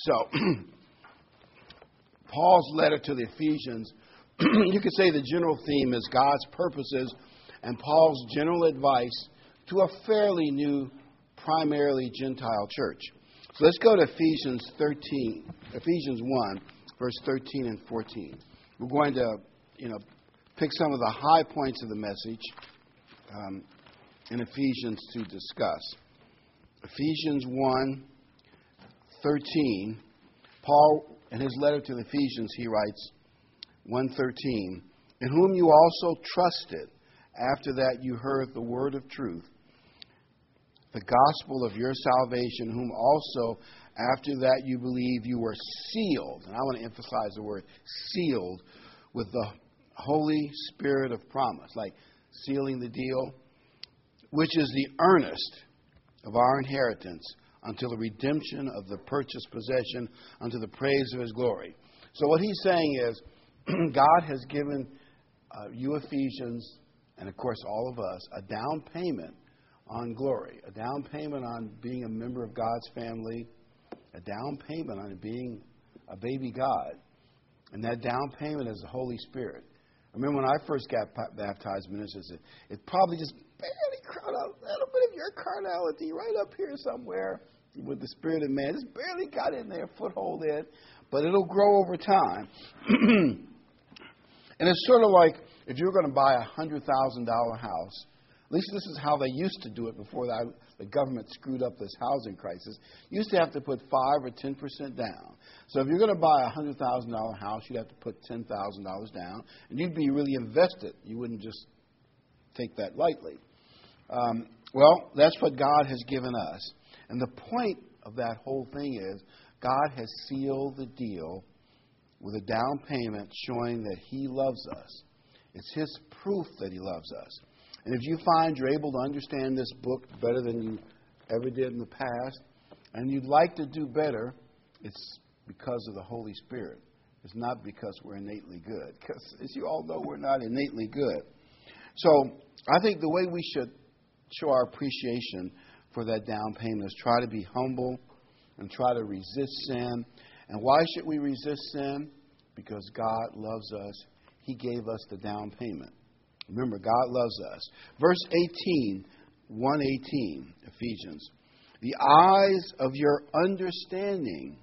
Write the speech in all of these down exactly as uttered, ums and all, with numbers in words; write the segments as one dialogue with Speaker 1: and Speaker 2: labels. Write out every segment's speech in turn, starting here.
Speaker 1: So, Paul's letter to the Ephesians, you could say the general theme is God's purposes and Paul's general advice to a fairly new, primarily Gentile church. So let's go to Ephesians thirteen, Ephesians one, verse thirteen and fourteen. We're going to, you know, pick some of the high points of the message um, in Ephesians to discuss. Ephesians one, thirteen. Paul, in his letter to the Ephesians, he writes, one thirteen, in whom you also trusted, after that you heard the word of truth, the gospel of your salvation, whom also after that you believe you were sealed, and I want to emphasize the word sealed, with the Holy Spirit of promise, like sealing the deal, which is the earnest of our inheritance until the redemption of the purchased possession unto the praise of his glory. So what he's saying is, God has given uh, you Ephesians, and of course all of us, a down payment on glory, a down payment on being a member of God's family, a down payment on being a baby God. And that down payment is the Holy Spirit. I remember when I first got baptized, minister said, it probably just barely crowd out a little bit of your carnality right up here somewhere with the spirit of man. Just barely got in there, foothold in, but it'll grow over time. And it's sort of like if you're going to buy a one hundred thousand dollars house, at least this is how they used to do it before the, the government screwed up this housing crisis. You used to have to put five or ten percent down. So if you're going to buy a one hundred thousand dollars house, you'd have to put ten thousand dollars down, and you'd be really invested. You wouldn't just take that lightly. Um, well, that's what God has given us. And the point of that whole thing is God has sealed the deal with a down payment showing that he loves us. It's his proof that he loves us. And if you find you're able to understand this book better than you ever did in the past, and you'd like to do better, it's because of the Holy Spirit. It's not because we're innately good. Because, as you all know, we're not innately good. So I think the way we should show our appreciation for that down payment is try to be humble and try to resist sin. And why should we resist sin? Because God loves us. He gave us the down payment. Remember, God loves us. Verse eighteen, one eighteen, Ephesians. The eyes of your understanding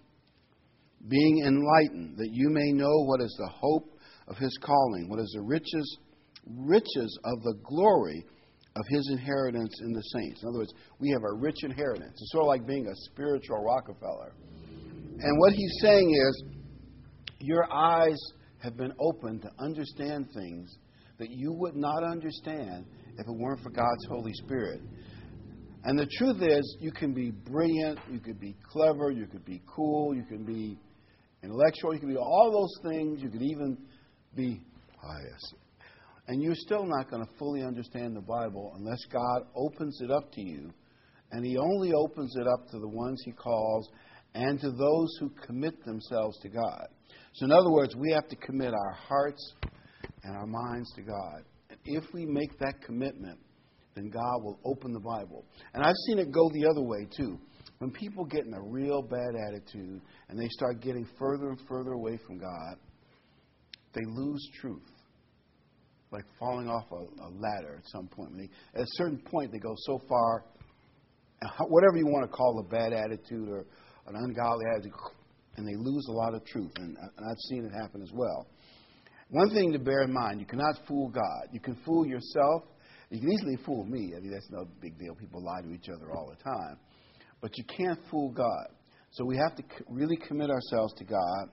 Speaker 1: being enlightened, that you may know what is the hope of his calling, what is the riches, riches of the glory of his inheritance in the saints. In other words, we have a rich inheritance. It's sort of like being a spiritual Rockefeller. And what he's saying is, your eyes have been opened to understand things that you would not understand if it weren't for God's Holy Spirit. And the truth is, you can be brilliant, you could be clever, you could be cool, you can be intellectual, you can be all those things, you could even be pious. And you're still not going to fully understand the Bible unless God opens it up to you. And he only opens it up to the ones he calls and to those who commit themselves to God. So in other words, we have to commit our hearts and our minds to God. And if we make that commitment, then God will open the Bible. And I've seen it go the other way, too. When people get in a real bad attitude and they start getting further and further away from God, they lose truth. Like falling off a, a ladder at some point. When they, at a certain point, they go so far, whatever you want to call a bad attitude or an ungodly attitude, and they lose a lot of truth. And, and I've seen it happen as well. One thing to bear in mind, you cannot fool God. You can fool yourself. You can easily fool me. I mean, that's no big deal. People lie to each other all the time. But you can't fool God. So we have to really commit ourselves to God.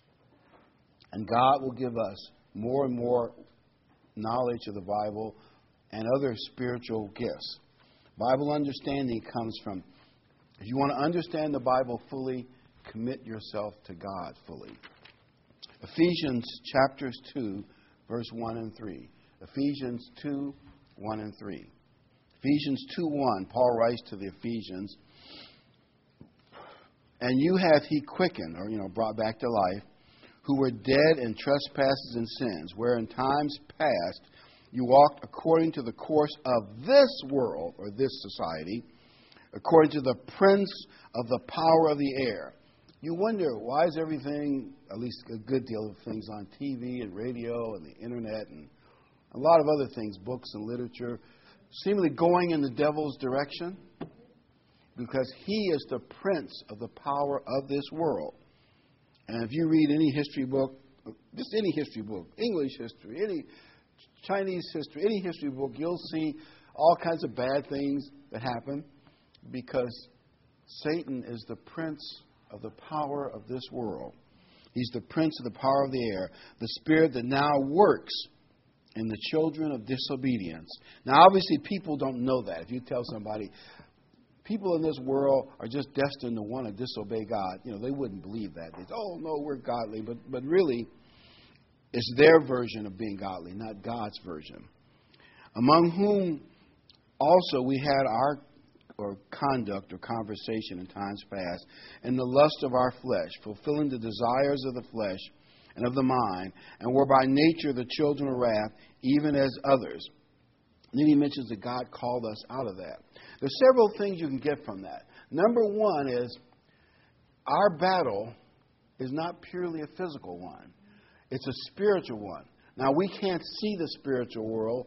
Speaker 1: And God will give us more and more knowledge of the Bible and other spiritual gifts. Bible understanding comes from, if you want to understand the Bible fully, commit yourself to God fully. Ephesians chapters two, verse one and three. Ephesians two, one and three. Ephesians two, one, Paul writes to the Ephesians, and you hath he quickened, or, you know, brought back to life, who were dead in trespasses and sins, where in times past you walked according to the course of this world, or this society, according to the prince of the power of the air, you wonder, why is everything, at least a good deal of things, on T V and radio and the internet and a lot of other things, books and literature, seemingly going in the devil's direction? Because he is the prince of the power of this world. And if you read any history book, just any history book, English history, any Chinese history, any history book, you'll see all kinds of bad things that happen because Satan is the prince of the power of this world. He's the prince of the power of the air, the spirit that now works in the children of disobedience. Now, obviously, people don't know that. If you tell somebody, people in this world are just destined to want to disobey God, you know, they wouldn't believe that. They'd say, oh, no, we're godly. But, but really, it's their version of being godly, not God's version. Among whom also we had our or conduct or conversation in times past, in the lust of our flesh, fulfilling the desires of the flesh and of the mind, and were by nature the children of wrath, even as others. And then he mentions that God called us out of that. There's several things you can get from that. Number one is our battle is not purely a physical one. It's a spiritual one. Now, we can't see the spiritual world,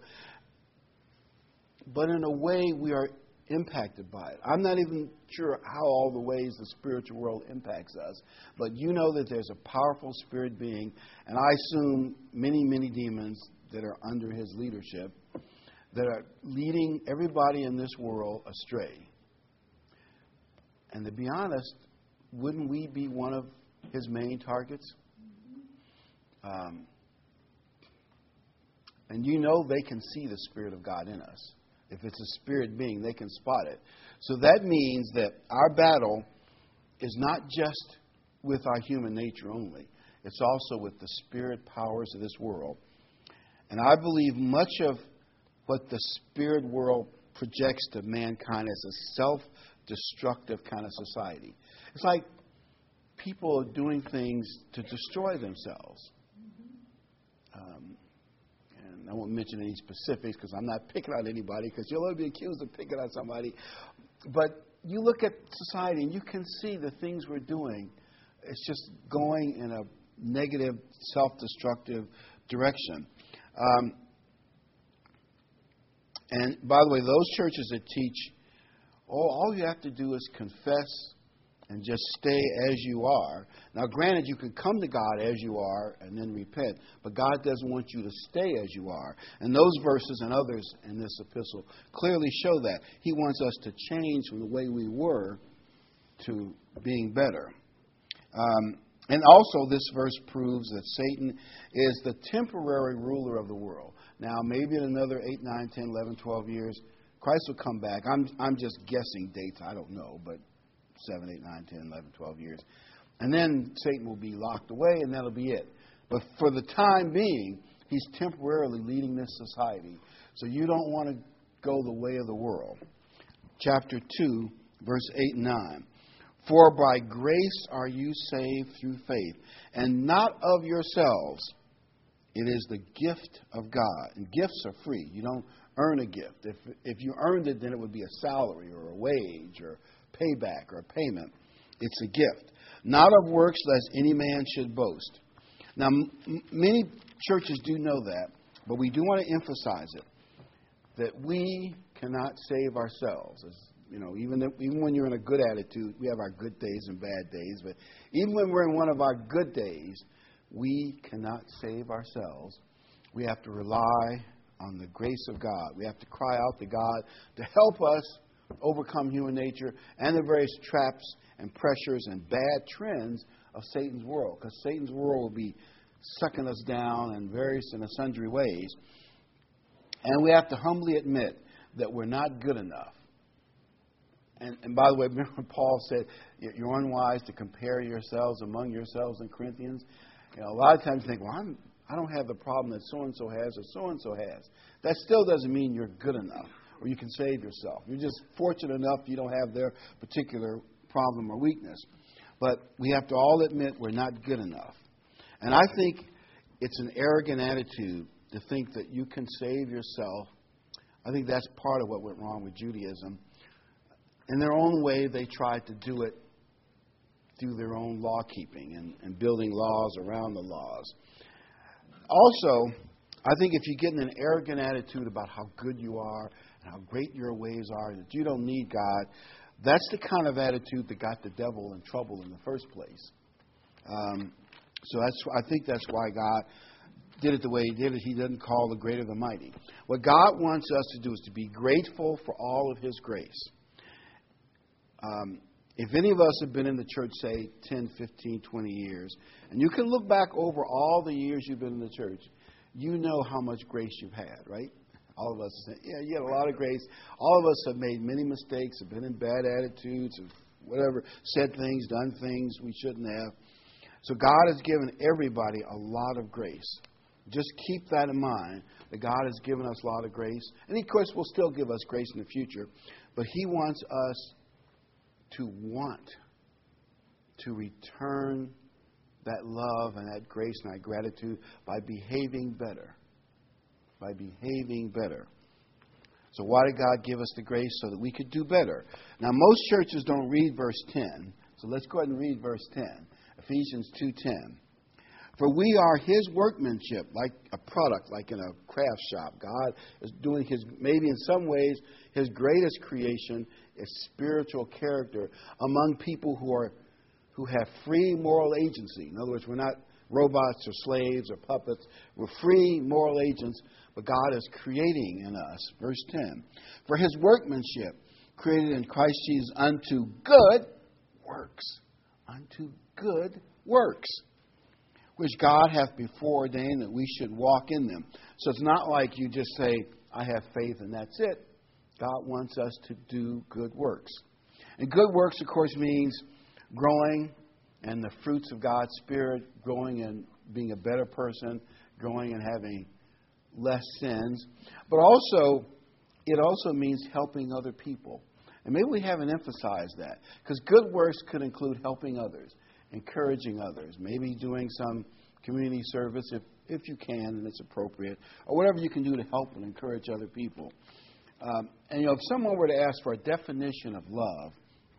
Speaker 1: but in a way we are impacted by it. I'm not even sure how all the ways the spiritual world impacts us, but you know that there's a powerful spirit being, and I assume many, many demons that are under his leadership that are leading everybody in this world astray. And to be honest, wouldn't we be one of his main targets? Um, and you know they can see the Spirit of God in us. If it's a spirit being, they can spot it. So that means that our battle is not just with our human nature only. It's also with the spirit powers of this world. And I believe much of what the spirit world projects to mankind as a self-destructive kind of society. It's like people are doing things to destroy themselves. Um, and I won't mention any specifics because I'm not picking on anybody, because you'll only be accused of picking on somebody. But you look at society and you can see the things we're doing. It's just going in a negative, self-destructive direction. Um, and by the way, those churches that teach, oh, all you have to do is confess and just stay as you are. Now, granted, you can come to God as you are and then repent, but God doesn't want you to stay as you are. And those verses and others in this epistle clearly show that. He wants us to change from the way we were to being better. Um, and also, this verse proves that Satan is the temporary ruler of the world. Now, maybe in another eight, nine, ten, eleven, twelve years, Christ will come back. I'm, I'm just guessing dates. I don't know, but seven, eight, nine, ten, eleven, twelve years. And then Satan will be locked away, and that'll be it. But for the time being, he's temporarily leading this society. So you don't want to go the way of the world. Chapter two, verse eight and nine. For by grace are you saved through faith, and not of yourselves. It is the gift of God. And gifts are free. You don't earn a gift. If, if you earned it, then it would be a salary or a wage or payback or a payment. It's a gift. Not of works, lest any man should boast. Now, m- many churches do know that, but we do want to emphasize it, that we cannot save ourselves. As, you know, even if, even when you're in a good attitude, we have our good days and bad days, but even when we're in one of our good days, we cannot save ourselves. We have to rely on the grace of God. We have to cry out to God to help us overcome human nature and the various traps and pressures and bad trends of Satan's world. Because Satan's world will be sucking us down in various and sundry ways. And we have to humbly admit that we're not good enough. And, and by the way, remember Paul said, you're unwise to compare yourselves among yourselves in Corinthians. You know, a lot of times you think, well, I'm, I don't have the problem that so-and-so has or so-and-so has. That still doesn't mean you're good enough or you can save yourself. You're just fortunate enough you don't have their particular problem or weakness. But we have to all admit we're not good enough. And I think it's an arrogant attitude to think that you can save yourself. I think that's part of what went wrong with Judaism. In their own way, they tried to do it through their own law keeping and, and building laws around the laws. Also, I think if you get in an arrogant attitude about how good you are and how great your ways are, that you don't need God, that's the kind of attitude that got the devil in trouble in the first place. Um, so that's I think that's why God did it the way He did it. He doesn't call the great or the mighty. What God wants us to do is to be grateful for all of His grace. Um, if any of us have been in the church, say, ten, fifteen, twenty years, and you can look back over all the years you've been in the church, you know how much grace you've had, right? All of us say, yeah, you had a lot of grace. All of us have made many mistakes, have been in bad attitudes, have whatever, said things, done things we shouldn't have. So God has given everybody a lot of grace. Just keep that in mind, that God has given us a lot of grace. And He, of course, will still give us grace in the future. But He wants us to want to return that love and that grace and that gratitude by behaving better. By behaving better. So why did God give us the grace? So that we could do better. Now, most churches don't read verse ten. So let's go ahead and read verse ten. Ephesians two ten. For we are His workmanship, like a product, like in a craft shop. God is doing His, maybe in some ways, His greatest creation is spiritual character among people who are who have free moral agency. In other words, we're not robots or slaves or puppets. We're free moral agents, but God is creating in us. Verse ten. For His workmanship, created in Christ Jesus unto good works. Unto good works. Which God hath before ordained that we should walk in them. So it's not like you just say, I have faith and that's it. God wants us to do good works. And good works, of course, means growing and the fruits of God's Spirit, growing and being a better person, growing and having less sins. But also, it also means helping other people. And maybe we haven't emphasized that. Because good works could include helping others, encouraging others, maybe doing some community service if, if you can and it's appropriate, or whatever you can do to help and encourage other people. Um, and, you know, if someone were to ask for a definition of love,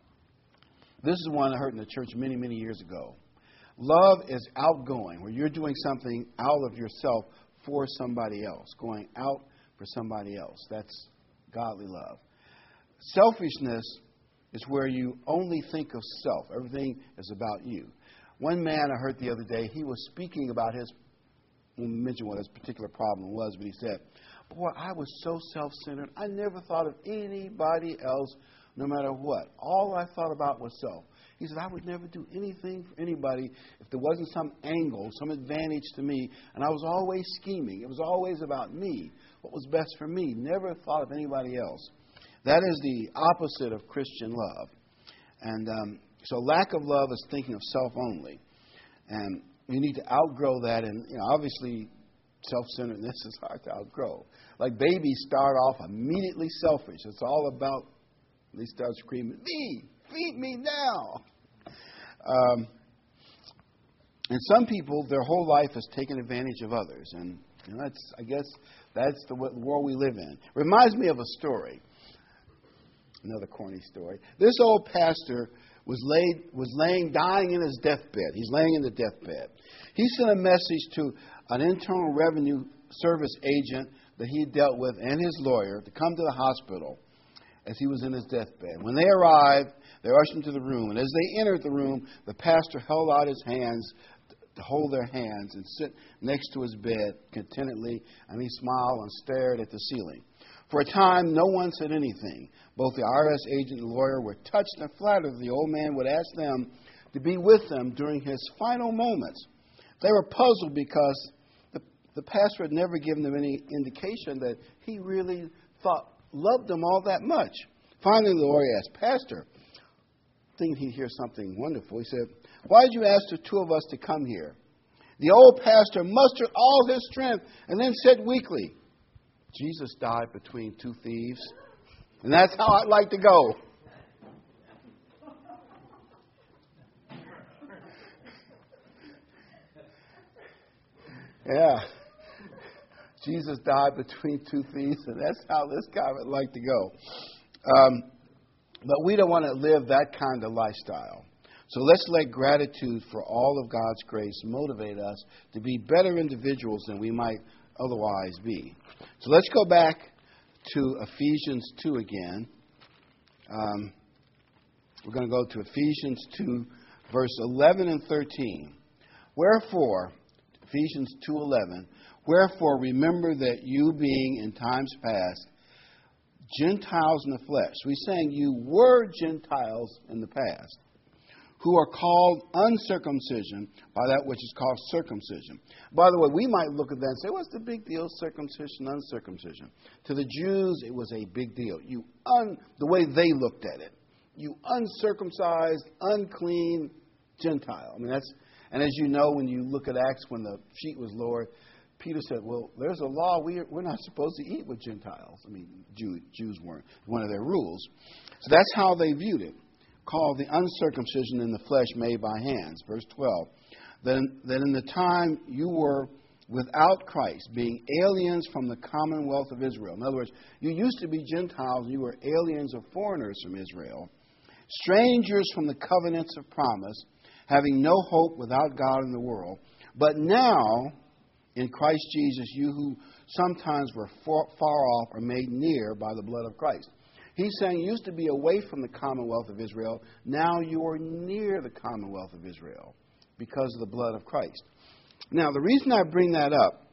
Speaker 1: this is one I heard in the church many, many years ago. Love is outgoing, where you're doing something out of yourself for somebody else, going out for somebody else. That's godly love. Selfishness is where you only think of self. Everything is about you. One man I heard the other day, he was speaking about his, I won't mention what his particular problem was, but he said, boy, I was so self-centered. I never thought of anybody else, no matter what. All I thought about was self. He said, I would never do anything for anybody if there wasn't some angle, some advantage to me. And I was always scheming. It was always about me, what was best for me. Never thought of anybody else. That is the opposite of Christian love. And um, so lack of love is thinking of self only. And you need to outgrow that. And you know, obviously, self-centeredness is hard to outgrow. Like babies start off immediately selfish. It's all about, they start screaming, me, feed me now. Um, and some people, their whole life is taking advantage of others. And you know, that's, I guess that's the world we live in. Reminds me of a story. Another corny story. This old pastor was laid was laying, dying in his deathbed. He's laying in the deathbed. He sent a message to an Internal Revenue Service agent that he dealt with and his lawyer to come to the hospital as he was in his deathbed. When they arrived, they ushered him to the room. And as they entered the room, the pastor held out his hands to hold their hands and sit next to his bed contentedly, and he smiled and stared at the ceiling. For a time, no one said anything. Both the I R S agent and the lawyer were touched and flattered that the old man would ask them to be with them during his final moments. They were puzzled because the, the pastor had never given them any indication that he really thought, loved them all that much. Finally, the lawyer asked, Pastor, thinking he'd hear something wonderful, he said, why did you ask the two of us to come here? The old pastor mustered all his strength and then said weakly, Jesus died between two thieves, and that's how I'd like to go. Yeah. Jesus died between two thieves, and that's how this guy would like to go. Um, but we don't want to live that kind of lifestyle. So let's let gratitude for all of God's grace motivate us to be better individuals than we might otherwise be. So let's go back to Ephesians two again. Um, we're going to go to Ephesians two, verse eleven and thirteen. Wherefore, Ephesians two eleven, wherefore remember that you being in times past Gentiles in the flesh. We sang you were Gentiles in the past, who are called uncircumcision by that which is called circumcision. By the way, we might look at that and say, what's the big deal, circumcision, uncircumcision? To the Jews, it was a big deal. You un, the way they looked at it. You uncircumcised, unclean Gentile. I mean, that's, and as you know, when you look at Acts, when the sheet was lowered, Peter said, well, there's a law. We are, we're not supposed to eat with Gentiles. I mean, Jew, Jews weren't. One of their rules. So that's how they viewed it. Called the uncircumcision in the flesh made by hands. Verse twelve. Then, that in the time you were without Christ, being aliens from the commonwealth of Israel. In other words, you used to be Gentiles. You were aliens or foreigners from Israel. Strangers from the covenants of promise, having no hope without God in the world. But now, in Christ Jesus, you who sometimes were far, far off are made near by the blood of Christ. He's saying you used to be away from the commonwealth of Israel. Now you are near the commonwealth of Israel because of the blood of Christ. Now, the reason I bring that up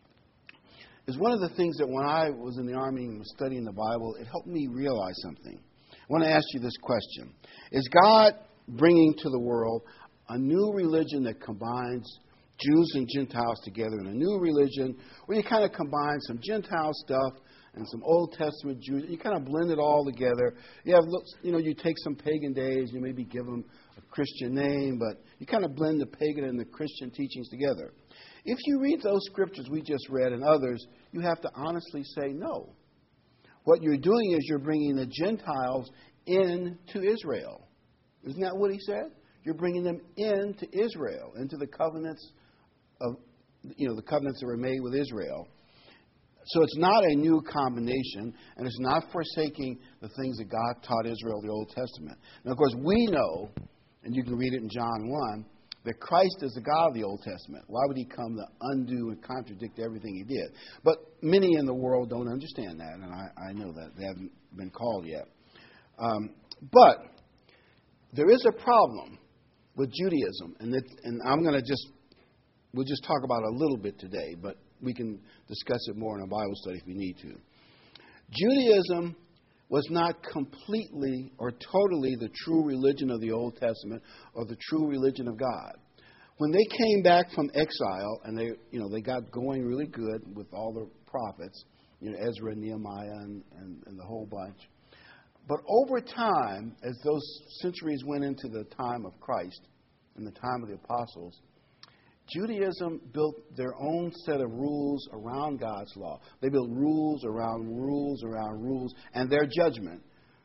Speaker 1: is one of the things that when I was in the Army and was studying the Bible, it helped me realize something. I want to ask you this question. Is God bringing to the world a new religion that combines Jews and Gentiles together in a new religion where you kind of combine some Gentile stuff and some Old Testament Jews, you kind of blend it all together. You have, you know, you take some pagan days, you maybe give them a Christian name, but you kind of blend the pagan and the Christian teachings together. If you read those scriptures we just read and others, you have to honestly say no. What you're doing is you're bringing the Gentiles into Israel. Isn't that what he said? You're bringing them into Israel, into the covenants of, you know, the covenants that were made with Israel. So it's not a new combination, and it's not forsaking the things that God taught Israel in the Old Testament. Now, of course, we know, and you can read it in John one, that Christ is the God of the Old Testament. Why would he come to undo and contradict everything he did? But many in the world don't understand that, and I, I know that. They haven't been called yet. Um, but there is a problem with Judaism, and, it, and I'm going to just, we'll just talk about it a little bit today, but we can discuss it more in a Bible study if we need to. Judaism was not completely or totally the true religion of the Old Testament or the true religion of God. When they came back from exile and they, you know, they got going really good with all the prophets, you know, Ezra, Nehemiah, and, and, and the whole bunch. But over time, as those centuries went into the time of Christ and the time of the apostles, Judaism built their own set of rules around God's law. They built rules around rules around rules and their judgment.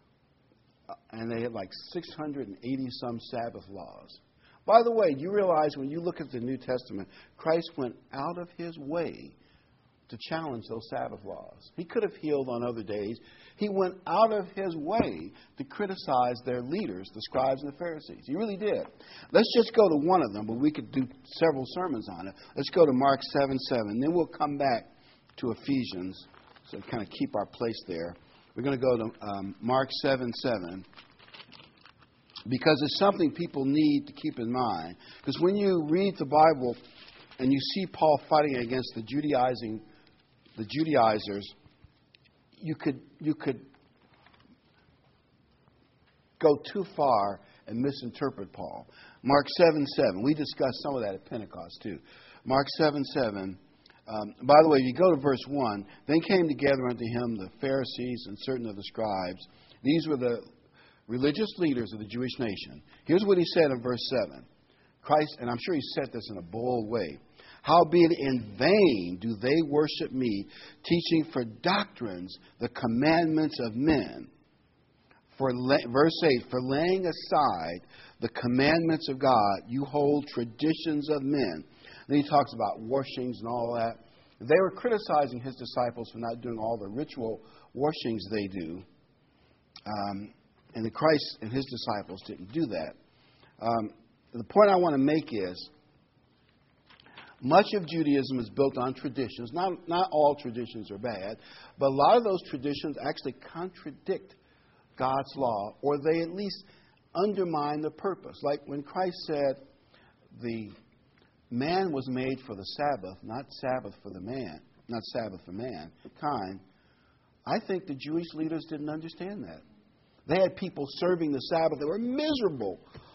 Speaker 1: And they had like six hundred eighty some Sabbath laws. By the way, you realize when you look at the New Testament, Christ went out of his way to challenge those Sabbath laws. He could have healed on other days. He went out of his way to criticize their leaders, the scribes and the Pharisees. He really did. Let's just go to one of them, but we could do several sermons on it. Let's go to Mark seven seven. Then we'll come back to Ephesians, so kind of keep our place there. We're going to go to um, Mark seven seven. Because it's something people need to keep in mind. Because when you read the Bible and you see Paul fighting against the Judaizing, the Judaizers, you could you could go too far and misinterpret Paul. Mark seven seven. We discussed some of that at Pentecost too. Mark seven seven. Um, by the way, if you go to verse one, then came together unto him the Pharisees and certain of the scribes. These were the religious leaders of the Jewish nation. Here's what he said in verse seven. Christ, and I'm sure he said this in a bold way. Howbeit in vain do they worship me, teaching for doctrines the commandments of men. For verse eight, for laying aside the commandments of God, you hold traditions of men. Then he talks about washings and all that. They were criticizing his disciples for not doing all the ritual washings they do. Um, And the Christ and his disciples didn't do that. Um, the point I want to make is, much of Judaism is built on traditions. Not, not all traditions are bad, but a lot of those traditions actually contradict God's law, or they at least undermine the purpose. Like when Christ said the man was made for the Sabbath, not Sabbath for the man, not Sabbath for mankind, I think the Jewish leaders didn't understand that. They had people serving the Sabbath that were miserable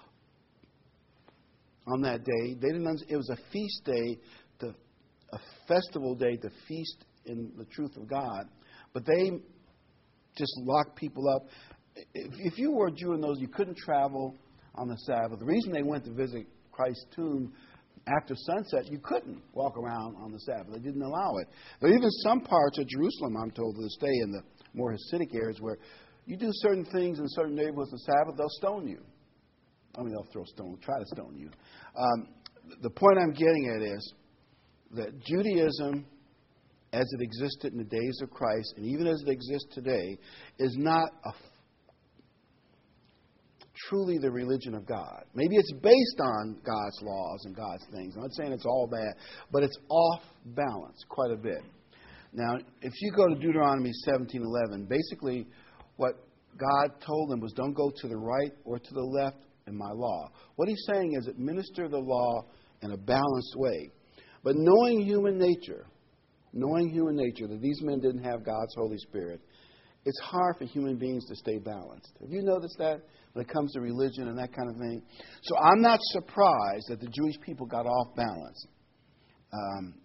Speaker 1: on that day. They didn't. It was a feast day, to, a festival day to feast in the truth of God. But they just locked people up. If, if you were a Jew in those, you couldn't travel on the Sabbath. The reason they went to visit Christ's tomb after sunset, you couldn't walk around on the Sabbath. They didn't allow it. There are even some parts of Jerusalem, I'm told to this day, in the more Hasidic areas, where you do certain things in certain neighborhoods on Sabbath, they'll stone you. I mean, they'll throw stone, try to stone you. Um, the point I'm getting at is that Judaism, as it existed in the days of Christ, and even as it exists today, is not a truly the religion of God. Maybe it's based on God's laws and God's things. I'm not saying it's all bad, but it's off balance quite a bit. Now, if you go to Deuteronomy seventeen eleven, basically what God told them was, don't go to the right or to the left in my law. What he's saying is, administer the law in a balanced way. But knowing human nature, knowing human nature, that these men didn't have God's Holy Spirit, it's hard for human beings to stay balanced. Have you noticed that when it comes to religion and that kind of thing? So I'm not surprised that the Jewish people got off balance. Um,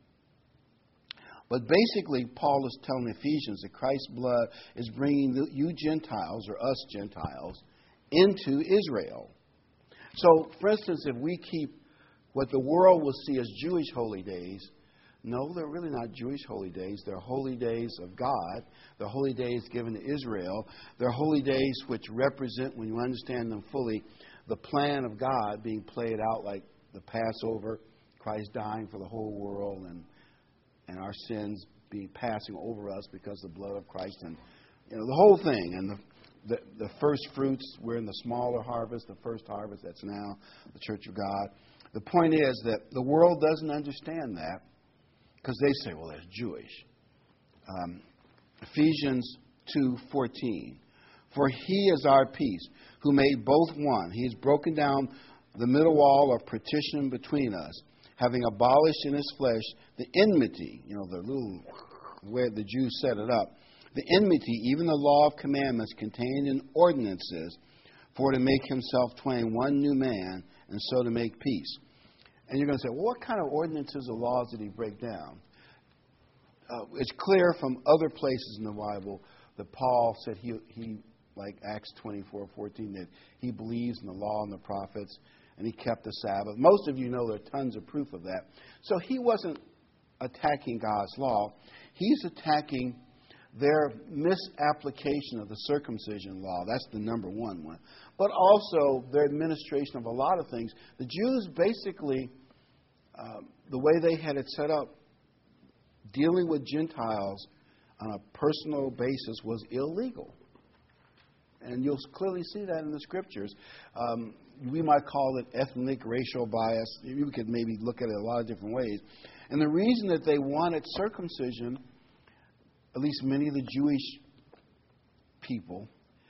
Speaker 1: but basically, Paul is telling the Ephesians that Christ's blood is bringing the, you Gentiles, or us Gentiles, into Israel. So, for instance, if we keep what the world will see as Jewish holy days, no, they're really not Jewish holy days. They're holy days of God. They're holy days given to Israel. They're holy days which represent, when you understand them fully, the plan of God being played out, like the Passover, Christ dying for the whole world, and and our sins being passing over us because of the blood of Christ, and you know the whole thing. And the the, the first fruits, we're in the smaller harvest, the first harvest, that's now the Church of God. The point is that the world doesn't understand that, because they say, well, that's Jewish. Um, Ephesians two fourteen. For he is our peace, who made both one. He has broken down the middle wall of partition between us, having abolished in his flesh the enmity, you know, the little way the Jews set it up, the enmity, even the law of commandments contained in ordinances, for to make himself twain one new man, and so to make peace. And you're going to say, well, what kind of ordinances or laws did he break down? Uh, it's clear from other places in the Bible that Paul said he, he, like Acts twenty-four fourteen, that he believes in the law and the prophets, and he kept the Sabbath. Most of you know there are tons of proof of that. So he wasn't attacking God's law. He's attacking their misapplication of the circumcision law. That's the number one one. But also their administration of a lot of things. The Jews basically, uh, the way they had it set up, dealing with Gentiles on a personal basis was illegal. And you'll clearly see that in the Scriptures. Um, we might call it ethnic, racial bias. You could maybe look at it a lot of different ways. And the reason that they wanted circumcision, at least many of the Jewish people,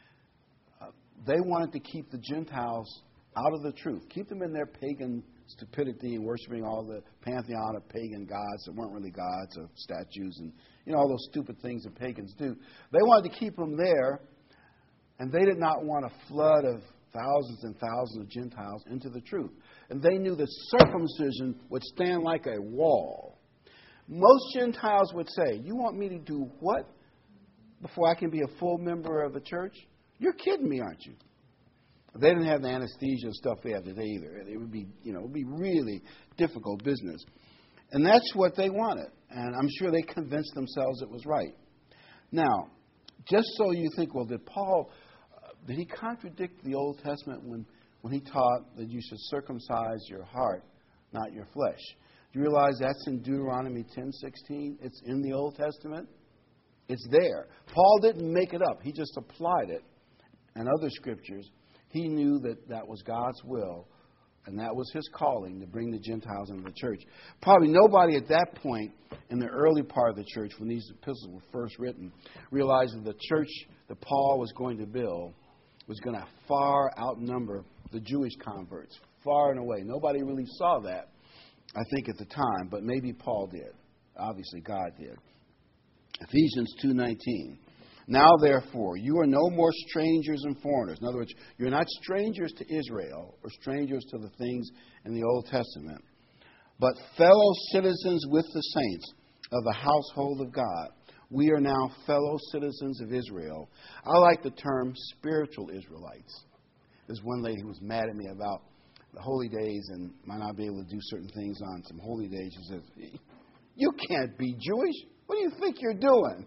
Speaker 1: uh, they wanted to keep the Gentiles out of the truth. Keep them in their pagan stupidity and worshiping all the pantheon of pagan gods that weren't really gods, of statues and, you know, all those stupid things that pagans do. They wanted to keep them there, and they did not want a flood of thousands and thousands of Gentiles into the truth. And they knew that circumcision would stand like a wall. Most Gentiles would say, you want me to do what before I can be a full member of the church? You're kidding me, aren't you? They didn't have the anesthesia and stuff we have today either. It would be, you know, it would be really difficult business. And that's what they wanted. And I'm sure they convinced themselves it was right. Now, just so you think, well, did Paul, uh, did he contradict the Old Testament when, when he taught that you should circumcise your heart, not your flesh? Do you realize that's in Deuteronomy ten sixteen? It's in the Old Testament. It's there. Paul didn't make it up. He just applied it. And other scriptures, he knew that that was God's will And that was his calling, to bring the Gentiles into the church. Probably nobody at that point in the early part of the church, when these epistles were first written, realized that the church that Paul was going to build was going to far outnumber the Jewish converts, far and away. Nobody really saw that, I think, at the time, but maybe Paul did. Obviously, God did. Ephesians two nineteen. Now, therefore, you are no more strangers and foreigners. In other words, you're not strangers to Israel or strangers to the things in the Old Testament, but fellow citizens with the saints of the household of God. We are now fellow citizens of Israel. I like the term spiritual Israelites. There's one lady who was mad at me about the holy days and might not be able to do certain things on some holy days. She says, "You can't be Jewish. What do you think you're doing?"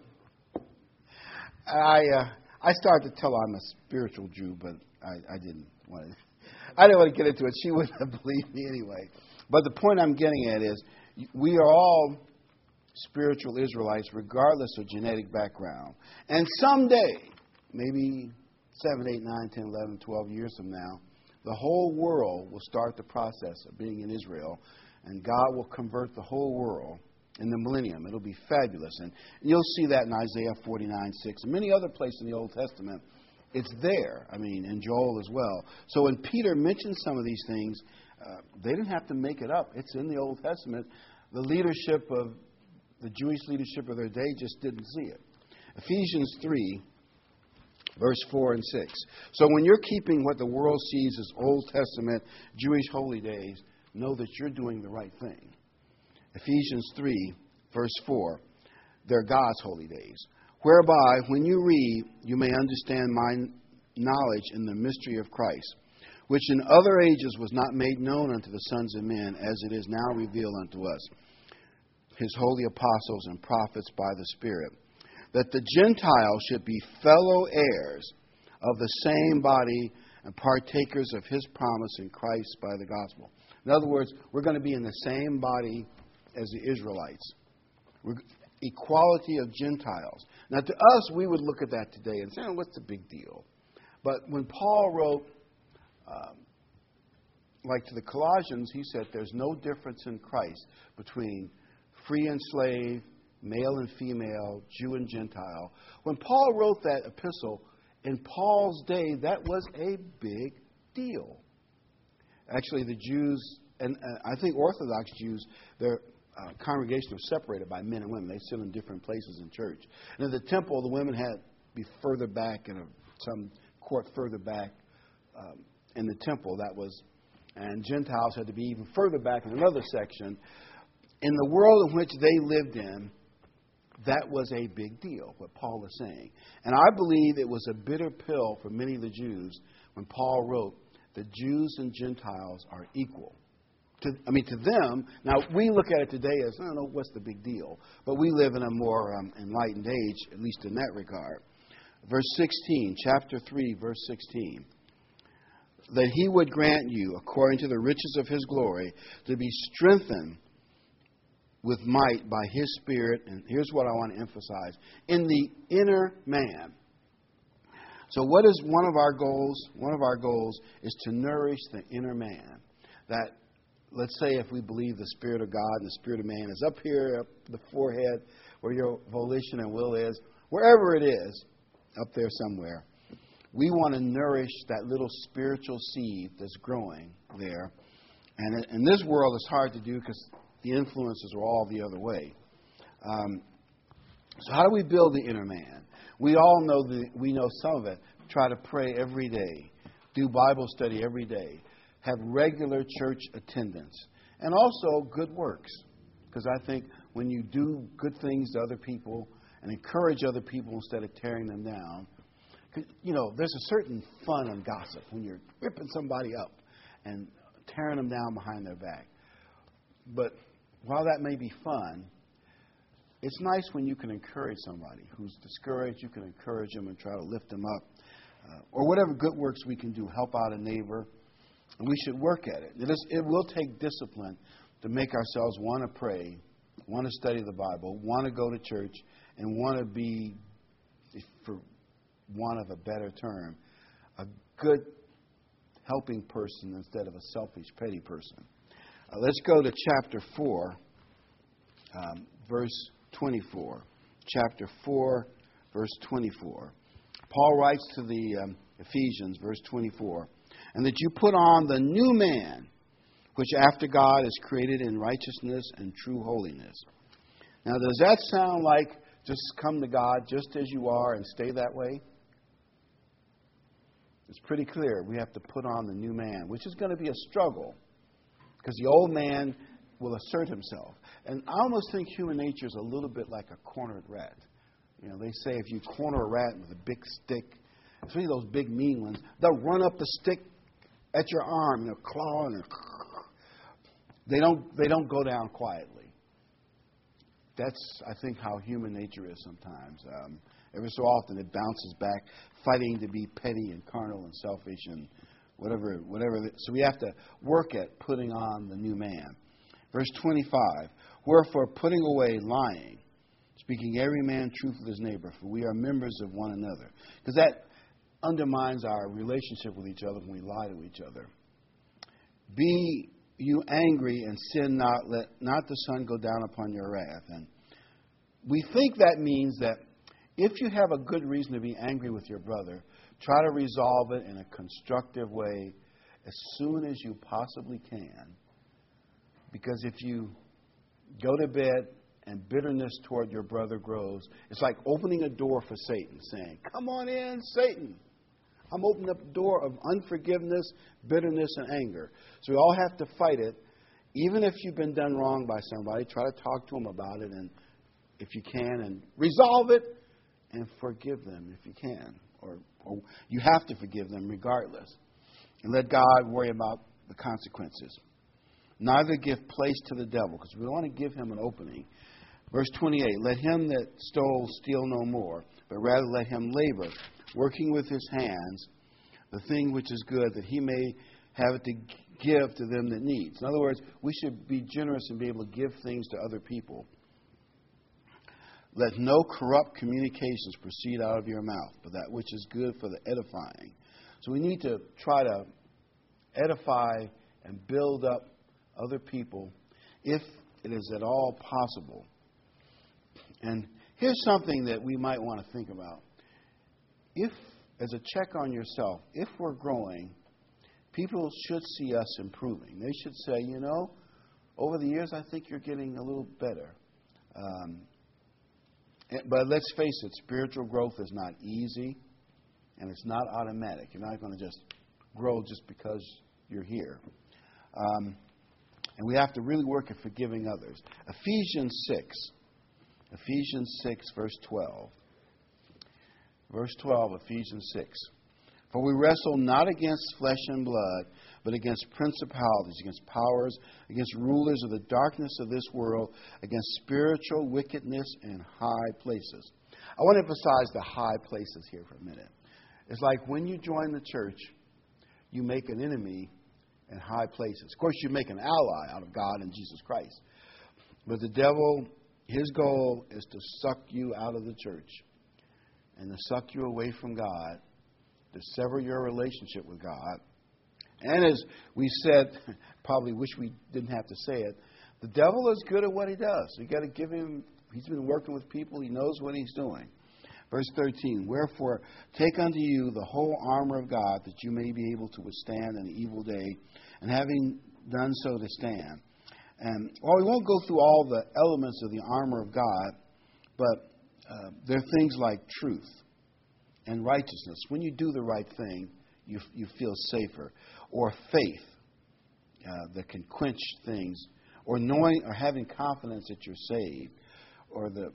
Speaker 1: I uh, I started to tell her I'm a spiritual Jew, but I, I didn't want to. I didn't want to get into it. She wouldn't have believed me anyway. But the point I'm getting at is we are all spiritual Israelites, regardless of genetic background. And someday, maybe seven, eight, nine, ten, eleven, twelve years from now, the whole world will start the process of being in Israel, and God will convert the whole world in the millennium. It'll be fabulous. And you'll see that in Isaiah forty-nine six and many other places in the Old Testament. It's there. I mean, in Joel as well. So when Peter mentions some of these things, uh, they didn't have to make it up. It's in the Old Testament. The leadership of the Jewish leadership of their day just didn't see it. Ephesians three, verse four and six. So when you're keeping what the world sees as Old Testament Jewish holy days, know that you're doing the right thing. Ephesians three, verse four. They're God's holy days, whereby, when you read, you may understand my knowledge in the mystery of Christ, which in other ages was not made known unto the sons of men, as it is now revealed unto us, his holy apostles and prophets by the Spirit, that the Gentiles should be fellow heirs of the same body and partakers of his promise in Christ by the gospel. In other words, we're going to be in the same body as the Israelites. We're, equality of Gentiles. Now, to us, we would look at that today and say, oh, what's the big deal? But when Paul wrote, um, like to the Colossians, he said there's no difference in Christ between free and slave, male and female, Jew and Gentile. When Paul wrote that epistle, in Paul's day, that was a big deal. Actually, the Jews, and uh, I think Orthodox Jews, their uh, congregation was separated by men and women. They sit in different places in church. And in the temple, the women had to be further back in a, some court further back um, in the temple. That was, and Gentiles had to be even further back in another section. In the world in which they lived in, that was a big deal, what Paul is saying. And I believe it was a bitter pill for many of the Jews when Paul wrote, the Jews and Gentiles are equal. To, I mean, to them, now we look at it today as, I don't know, what's the big deal? But we live in a more um, enlightened age, at least in that regard. Verse sixteen, chapter three, verse sixteen. That he would grant you, according to the riches of his glory, to be strengthened with might by his Spirit, and here's what I want to emphasize, in the inner man. So what is one of our goals? One of our goals is to nourish the inner man. That, let's say if we believe the Spirit of God and the Spirit of man is up here, up the forehead, where your volition and will is, wherever it is, up there somewhere, we want to nourish that little spiritual seed that's growing there. And in this world, it's hard to do because the influences are all the other way. Um, so how do we build the inner man? We all know the, we know some of it. Try to pray every day. Do Bible study every day. Have regular church attendance. And also good works. Because I think when you do good things to other people and encourage other people instead of tearing them down, you know, there's a certain fun in gossip when you're ripping somebody up and tearing them down behind their back. But while that may be fun, it's nice when you can encourage somebody who's discouraged. You can encourage them and try to lift them up. Uh, or whatever good works we can do, help out a neighbor. And we should work at it. It, is, it will take discipline to make ourselves want to pray, want to study the Bible, want to go to church, and want to be, for want of a better term, a good helping person instead of a selfish, petty person. Uh, let's go to chapter four, um, verse twenty-four. Chapter four, verse twenty-four. Paul writes to the um, Ephesians, verse twenty-four, and that you put on the new man, which after God is created in righteousness and true holiness. Now, does that sound like just come to God just as you are and stay that way? It's pretty clear. We have to put on the new man, which is going to be a struggle because the old man will assert himself. And I almost think human nature is a little bit like a cornered rat. You know, they say if you corner a rat with a big stick, especially those big mean ones, they'll run up the stick at your arm and they'll claw and they'll They don't, they don't go down quietly. That's, I think, how human nature is sometimes. Um, every so often it bounces back, fighting to be petty and carnal and selfish and whatever. whatever. So we have to work at putting on the new man. Verse twenty-five, wherefore putting away lying, speaking every man truth with his neighbor, for we are members of one another. Because that undermines our relationship with each other when we lie to each other. Be you angry and sin not, let not the sun go down upon your wrath. And we think that means that if you have a good reason to be angry with your brother, try to resolve it in a constructive way as soon as you possibly can. Because if you go to bed and bitterness toward your brother grows, it's like opening a door for Satan, saying, come on in, Satan. I'm opening up the door of unforgiveness, bitterness, and anger. So we all have to fight it. Even if you've been done wrong by somebody, try to talk to them about it, and if you can, and resolve it, and forgive them if you can. Or, or you have to forgive them regardless. And let God worry about the consequences. Neither give place to the devil, because we want to give him an opening. Verse twenty-eight, let him that stole steal no more, but rather let him labor, working with his hands the thing which is good, that he may have it to give to them that needs. In other words, we should be generous and be able to give things to other people. Let no corrupt communications proceed out of your mouth, but that which is good for the edifying. So we need to try to edify and build up other people if it is at all possible. And here's something that we might want to think about. If, as a check on yourself, if we're growing, people should see us improving. They should say, you know, over the years, I think you're getting a little better. Um, but let's face it, spiritual growth is not easy, and it's not automatic. You're not going to just grow just because you're here. Um, and we have to really work at forgiving others. Ephesians six. Ephesians six, verse twelve. Verse twelve, Ephesians six. For we wrestle not against flesh and blood, but against principalities, against powers, against rulers of the darkness of this world, against spiritual wickedness in high places. I want to emphasize the high places here for a minute. It's like when you join the church, you make an enemy in high places. Of course, you make an ally out of God and Jesus Christ. But the devil, his goal is to suck you out of the church and to suck you away from God, to sever your relationship with God. And as we said, probably wish we didn't have to say it, the devil is good at what he does. You got to give him, he's been working with people, he knows what he's doing. Verse thirteen, wherefore take unto you the whole armor of God, that you may be able to withstand an evil day, and having done so to stand. And well, we won't go through all the elements of the armor of God, but uh, there are things like truth and righteousness. When you do the right thing, you you feel safer. Or faith uh, that can quench things, or knowing or having confidence that you're saved, or the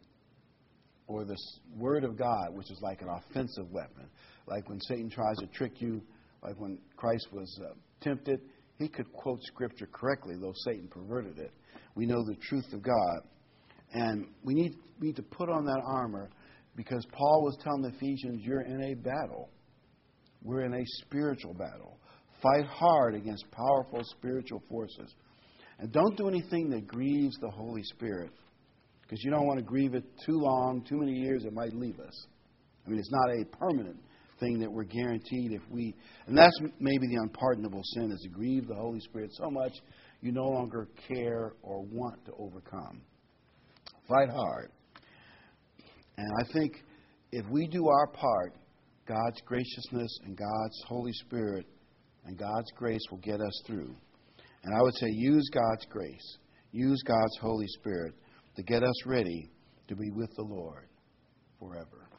Speaker 1: or the word of God, which is like an offensive weapon. Like when Satan tries to trick you, like when Christ was uh, tempted, he could quote Scripture correctly, though Satan perverted it. We know the truth of God. And we need, we need to put on that armor, because Paul was telling the Ephesians, you're in a battle. We're in a spiritual battle. Fight hard against powerful spiritual forces. And don't do anything that grieves the Holy Spirit, because you don't want to grieve it too long, too many years, it might leave us. I mean, it's not a permanent thing that we're guaranteed if we, and that's maybe the unpardonable sin, is to grieve the Holy Spirit so much you no longer care or want to overcome. Fight hard. And I think if we do our part, God's graciousness and God's Holy Spirit and God's grace will get us through. And I would say use God's grace, use God's Holy Spirit to get us ready to be with the Lord forever.